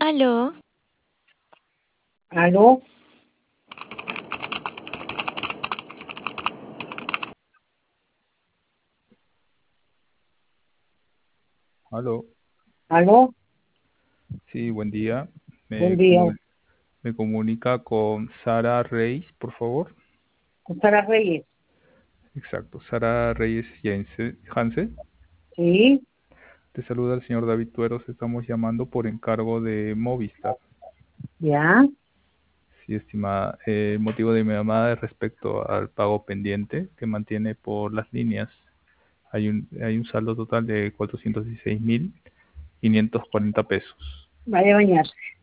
Aló, ¿Aló? Aló, ¿Aló? sí, buen día. Buen Me, día. comu- Me comunica con Sara Reyes, por favor. Sara Reyes. Exacto, Sara Reyes Hansen. Sí, Te saluda el señor David Tueros. Estamos llamando por encargo de Movistar. ya. Sí, estimada. El motivo de mi llamada es respecto al pago pendiente que mantiene por las líneas. Hay un saldo total de 416.540 pesos. Vaya a bañarse.